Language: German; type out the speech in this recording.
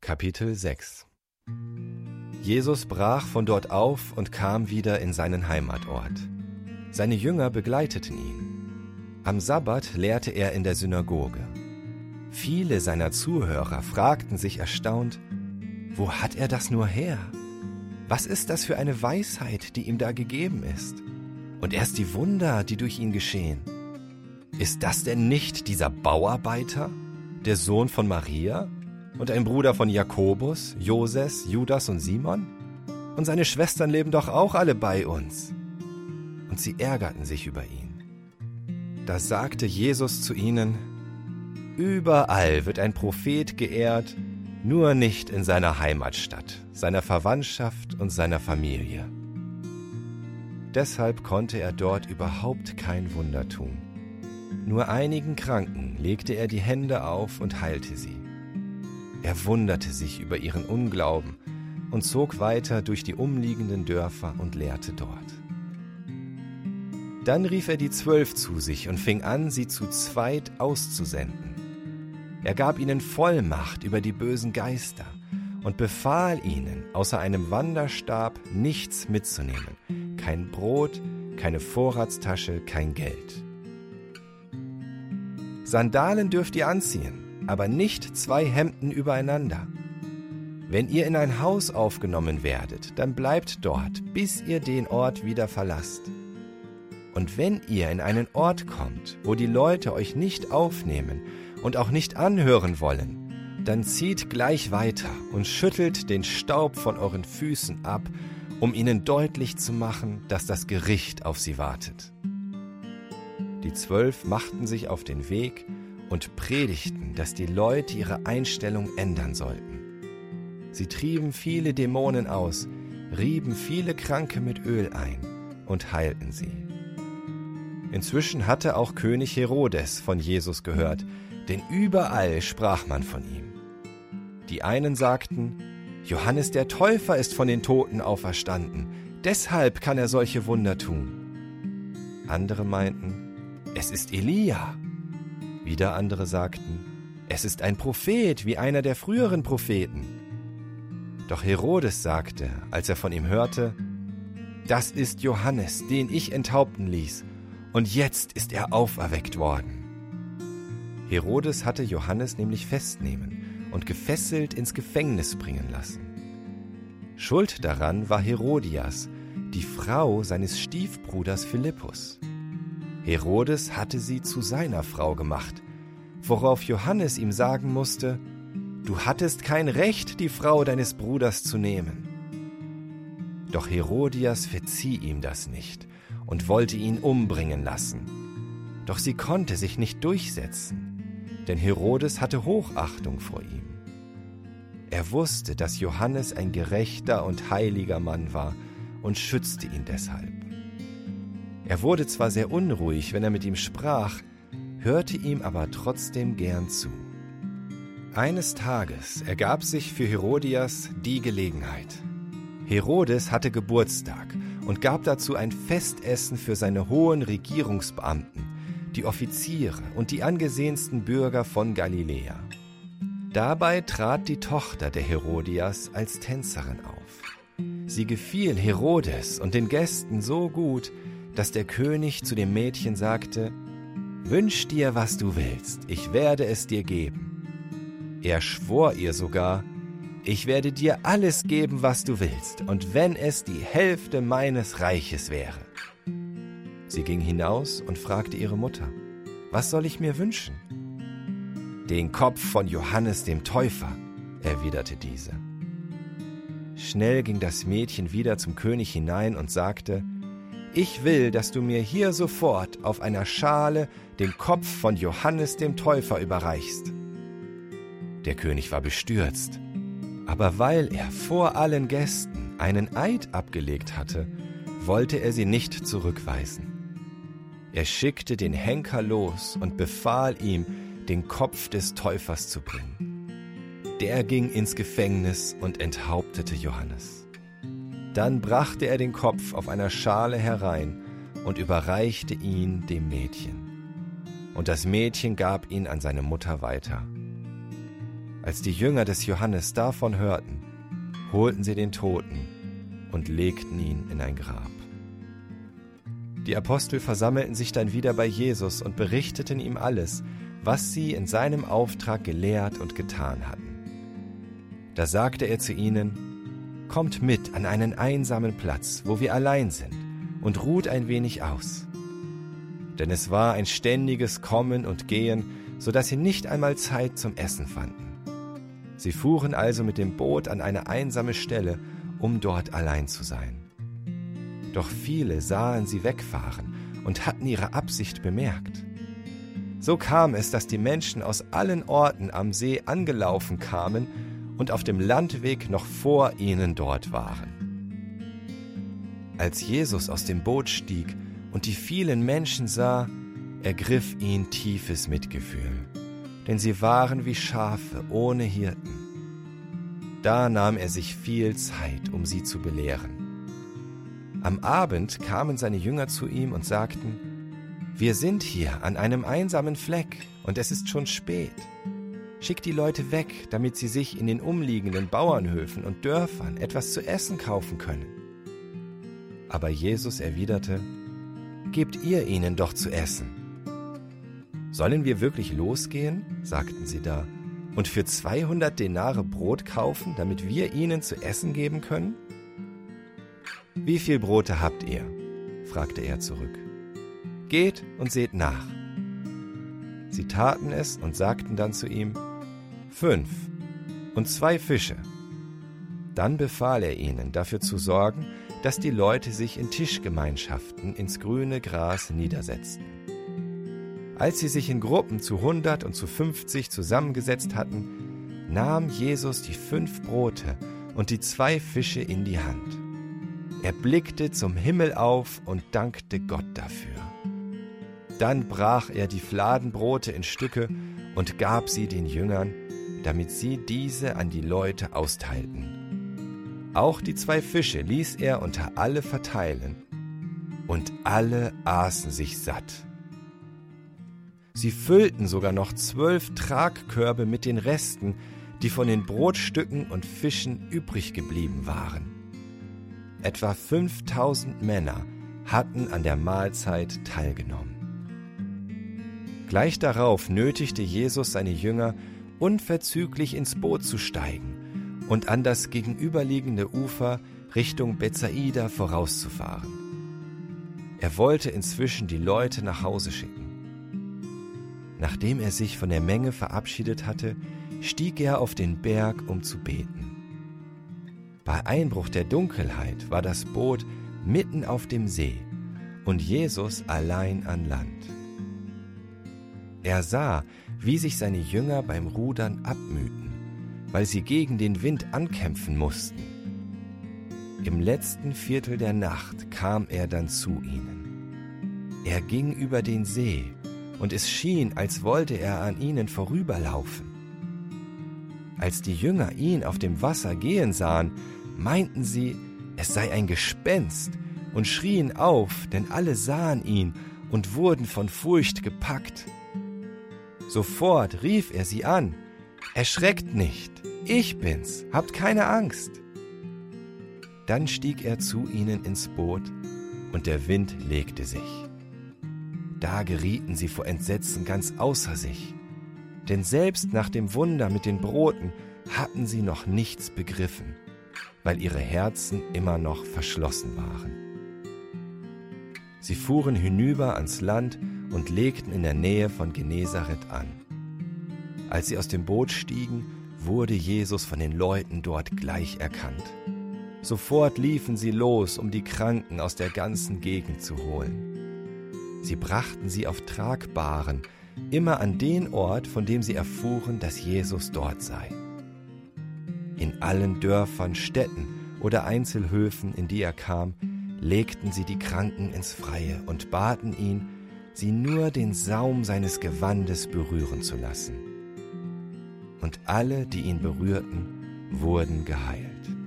Kapitel 6. Jesus brach von dort auf und kam wieder in seinen Heimatort. Seine Jünger begleiteten ihn. Am Sabbat lehrte er in der Synagoge. Viele seiner Zuhörer fragten sich erstaunt, wo hat er das nur her? Was ist das für eine Weisheit, die ihm da gegeben ist? Und erst die Wunder, die durch ihn geschehen. Ist das denn nicht dieser Bauarbeiter, der Sohn von Maria und ein Bruder von Jakobus, Joses, Judas und Simon? Und seine Schwestern leben doch auch alle bei uns. Und sie ärgerten sich über ihn. Da sagte Jesus zu ihnen: Überall wird ein Prophet geehrt, nur nicht in seiner Heimatstadt, seiner Verwandtschaft und seiner Familie. Deshalb konnte er dort überhaupt kein Wunder tun. Nur einigen Kranken legte er die Hände auf und heilte sie. Er wunderte sich über ihren Unglauben und zog weiter durch die umliegenden Dörfer und lehrte dort. Dann rief er die 12 zu sich und fing an, sie zu zweit auszusenden. Er gab ihnen Vollmacht über die bösen Geister und befahl ihnen, außer einem Wanderstab nichts mitzunehmen, kein Brot, keine Vorratstasche, kein Geld. Sandalen dürft ihr anziehen, aber nicht 2 Hemden übereinander. Wenn ihr in ein Haus aufgenommen werdet, dann bleibt dort, bis ihr den Ort wieder verlasst. Und wenn ihr in einen Ort kommt, wo die Leute euch nicht aufnehmen und auch nicht anhören wollen, dann zieht gleich weiter und schüttelt den Staub von euren Füßen ab, um ihnen deutlich zu machen, dass das Gericht auf sie wartet. Die 12 machten sich auf den Weg und predigten, dass die Leute ihre Einstellung ändern sollten. Sie trieben viele Dämonen aus, rieben viele Kranke mit Öl ein und heilten sie. Inzwischen hatte auch König Herodes von Jesus gehört, denn überall sprach man von ihm. Die einen sagten: Johannes der Täufer ist von den Toten auferstanden, deshalb kann er solche Wunder tun. Andere meinten: Es ist Elia. Wieder andere sagten: Es ist ein Prophet, wie einer der früheren Propheten. Doch Herodes sagte, als er von ihm hörte: Das ist Johannes, den ich enthaupten ließ, und jetzt ist er auferweckt worden. Herodes hatte Johannes nämlich festnehmen und gefesselt ins Gefängnis bringen lassen. Schuld daran war Herodias, die Frau seines Stiefbruders Philippus. Herodes hatte sie zu seiner Frau gemacht, worauf Johannes ihm sagen musste: Du hattest kein Recht, die Frau deines Bruders zu nehmen. Doch Herodias verzieh ihm das nicht und wollte ihn umbringen lassen. Doch sie konnte sich nicht durchsetzen, denn Herodes hatte Hochachtung vor ihm. Er wusste, dass Johannes ein gerechter und heiliger Mann war und schützte ihn deshalb. Er wurde zwar sehr unruhig, wenn er mit ihm sprach, hörte ihm aber trotzdem gern zu. Eines Tages ergab sich für Herodias die Gelegenheit. Herodes hatte Geburtstag und gab dazu ein Festessen für seine hohen Regierungsbeamten, die Offiziere und die angesehensten Bürger von Galiläa. Dabei trat die Tochter der Herodias als Tänzerin auf. Sie gefiel Herodes und den Gästen so gut, dass der König zu dem Mädchen sagte: Wünsch dir, was du willst, ich werde es dir geben. Er schwor ihr sogar: Ich werde dir alles geben, was du willst, und wenn es die Hälfte meines Reiches wäre. Sie ging hinaus und fragte ihre Mutter: Was soll ich mir wünschen? Den Kopf von Johannes dem Täufer, erwiderte diese. Schnell ging das Mädchen wieder zum König hinein und sagte: Ich will, dass du mir hier sofort auf einer Schale den Kopf von Johannes dem Täufer überreichst. Der König war bestürzt, aber weil er vor allen Gästen einen Eid abgelegt hatte, wollte er sie nicht zurückweisen. Er schickte den Henker los und befahl ihm, den Kopf des Täufers zu bringen. Der ging ins Gefängnis und enthauptete Johannes. Dann brachte er den Kopf auf einer Schale herein und überreichte ihn dem Mädchen. Und das Mädchen gab ihn an seine Mutter weiter. Als die Jünger des Johannes davon hörten, holten sie den Toten und legten ihn in ein Grab. Die Apostel versammelten sich dann wieder bei Jesus und berichteten ihm alles, was sie in seinem Auftrag gelehrt und getan hatten. Da sagte er zu ihnen: Kommt mit an einen einsamen Platz, wo wir allein sind, und ruht ein wenig aus. Denn es war ein ständiges Kommen und Gehen, so dass sie nicht einmal Zeit zum Essen fanden. Sie fuhren also mit dem Boot an eine einsame Stelle, um dort allein zu sein. Doch viele sahen sie wegfahren und hatten ihre Absicht bemerkt. So kam es, dass die Menschen aus allen Orten am See angelaufen kamen und auf dem Landweg noch vor ihnen dort waren. Als Jesus aus dem Boot stieg und die vielen Menschen sah, ergriff ihn tiefes Mitgefühl, denn sie waren wie Schafe ohne Hirten. Da nahm er sich viel Zeit, um sie zu belehren. Am Abend kamen seine Jünger zu ihm und sagten: Wir sind hier an einem einsamen Fleck und es ist schon spät. Schick die Leute weg, damit sie sich in den umliegenden Bauernhöfen und Dörfern etwas zu essen kaufen können. Aber Jesus erwiderte: Gebt ihr ihnen doch zu essen. Sollen wir wirklich losgehen, sagten sie da, und für 200 Denare Brot kaufen, damit wir ihnen zu essen geben können? Wie viel Brote habt ihr? Fragte er zurück. Geht und seht nach. Sie taten es und sagten dann zu ihm: 5 und 2 Fische. Dann befahl er ihnen, dafür zu sorgen, dass die Leute sich in Tischgemeinschaften ins grüne Gras niedersetzten. Als sie sich in Gruppen zu 100 und zu 50 zusammengesetzt hatten, nahm Jesus die 5 Brote und die 2 Fische in die Hand. Er blickte zum Himmel auf und dankte Gott dafür. Dann brach er die Fladenbrote in Stücke und gab sie den Jüngern, damit sie diese an die Leute austeilten. Auch die 2 Fische ließ er unter alle verteilen, und alle aßen sich satt. Sie füllten sogar noch 12 Tragkörbe mit den Resten, die von den Brotstücken und Fischen übrig geblieben waren. Etwa 5000 Männer hatten an der Mahlzeit teilgenommen. Gleich darauf nötigte Jesus seine Jünger, unverzüglich ins Boot zu steigen und an das gegenüberliegende Ufer Richtung Bethsaida vorauszufahren. Er wollte inzwischen die Leute nach Hause schicken. Nachdem er sich von der Menge verabschiedet hatte, stieg er auf den Berg, um zu beten. Bei Einbruch der Dunkelheit war das Boot mitten auf dem See und Jesus allein an Land. Er sah, wie sich seine Jünger beim Rudern abmühten, weil sie gegen den Wind ankämpfen mussten. Im letzten Viertel der Nacht kam er dann zu ihnen. Er ging über den See, und es schien, als wollte er an ihnen vorüberlaufen. Als die Jünger ihn auf dem Wasser gehen sahen, meinten sie, es sei ein Gespenst, und schrien auf, denn alle sahen ihn und wurden von Furcht gepackt. Sofort rief er sie an: Erschreckt nicht, ich bin's, habt keine Angst. Dann stieg er zu ihnen ins Boot, und der Wind legte sich. Da gerieten sie vor Entsetzen ganz außer sich, denn selbst nach dem Wunder mit den Broten hatten sie noch nichts begriffen, weil ihre Herzen immer noch verschlossen waren. Sie fuhren hinüber ans Land und legten in der Nähe von Genezareth an. Als sie aus dem Boot stiegen, wurde Jesus von den Leuten dort gleich erkannt. Sofort liefen sie los, um die Kranken aus der ganzen Gegend zu holen. Sie brachten sie auf Tragbaren, immer an den Ort, von dem sie erfuhren, dass Jesus dort sei. In allen Dörfern, Städten oder Einzelhöfen, in die er kam, legten sie die Kranken ins Freie und baten ihn, sie nur den Saum seines Gewandes berühren zu lassen. Und alle, die ihn berührten, wurden geheilt.